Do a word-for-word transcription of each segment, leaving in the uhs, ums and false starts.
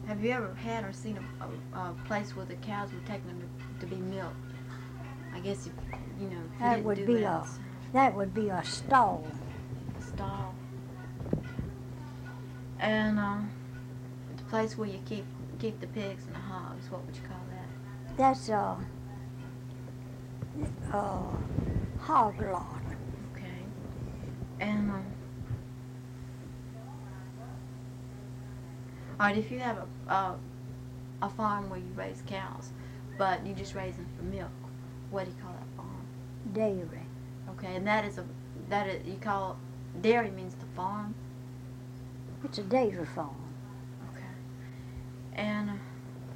Have you ever had or seen a, a, a place where the cows were taken to, to be milked? I guess if you know if you That didn't would do be that. a that would be a stall. Stall. And uh, the place where you keep keep the pigs and the hogs. What would you call that? That's a, a hog lot. Okay. And um, all right, if you have a, a a farm where you raise cows, but you just raise them for milk, what do you call that farm? Dairy. Okay, and that is a that is you call dairy means the farm. It's a dairy farm. Okay. And uh,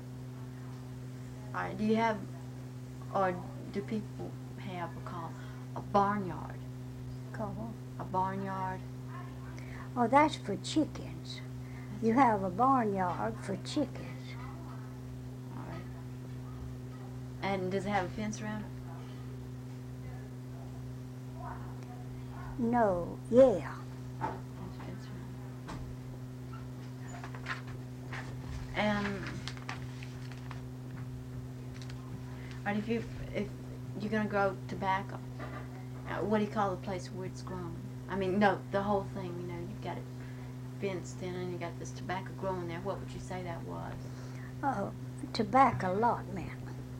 all right, do you have or do people have a call a barnyard? Call. A barnyard. Oh, that's for chickens. You have a barnyard for chickens. All right. And does it have a fence around it? No, yeah. And right, if you if you're gonna grow tobacco, uh, what do you call the place where it's grown? I mean, no, the whole thing. You know, you've got it fenced in, and you got this tobacco growing there. What would you say that was? Oh, tobacco lot, man.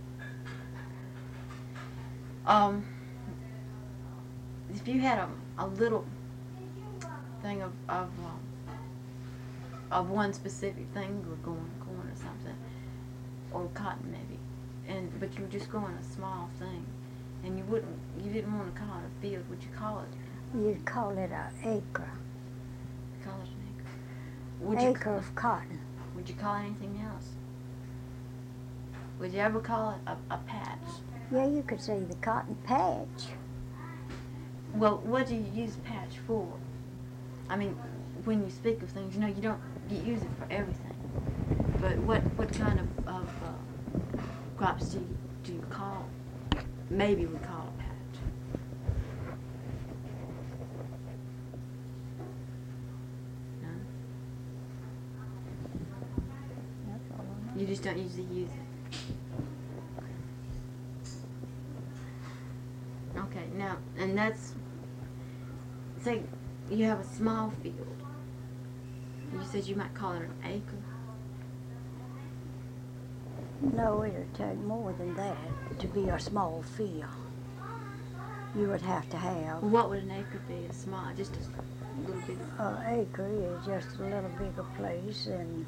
Um, if you had a a little thing of of um, of one specific thing you were growing, corn or something, or cotton maybe, and but you were just growing a small thing, and you wouldn't, you didn't want to call it a field. Would you call it? You'd call it an acre. Call it an acre. Would you Acre of cotton. Would you call it anything else? Would you ever call it a, a patch? Yeah, you could say the cotton patch. Well, what do you use patch for? I mean, when you speak of things, you know, you don't you use it for everything. But what what kind of, of uh, crops do you, do you call? Maybe we call a patch. No? That's all I know. You just don't usually use it. Okay, now, and that's, say you have a small field. You said you might call it an acre. No, it'd take more than that to be a small field. You would have to have. Well, what would an acre be? A small, just a little bit. An acre is just a little bigger place, and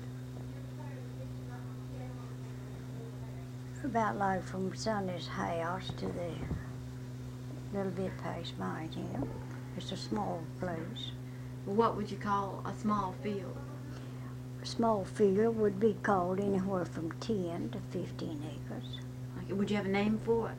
about like from Sonny's house to the little bit past mine here. It's a small place. What would you call a small field? A small field would be called anywhere from ten to fifteen acres. Like, would you have a name for it?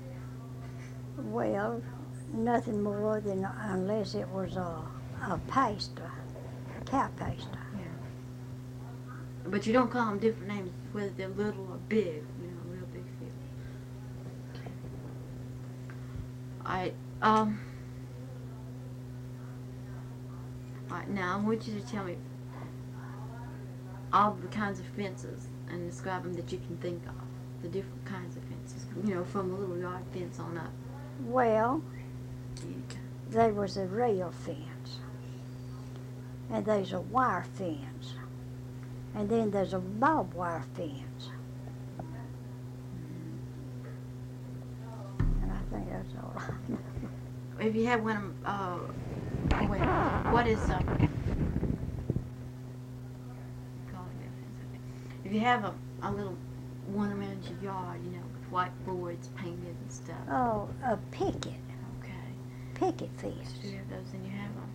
Well, nothing more than unless it was a, a pasture, cow pasture. Yeah. But you don't call them different names, whether they're little or big, you know, a real big field. Alright, um, alright, now I want you to tell me all the kinds of fences and describe them that you can think of, the different kinds of fences, you know, from a little yard fence on up. Well, Okay. there was a rail fence, and there's a wire fence, and then there's a barbed wire fence. And I think that's all I know. If you have one, uh, oh wait, what is, um, if you have a, a little one around your yard, you know, with white boards painted and stuff. Oh, a picket, Okay. picket fence. Do you have those in your house?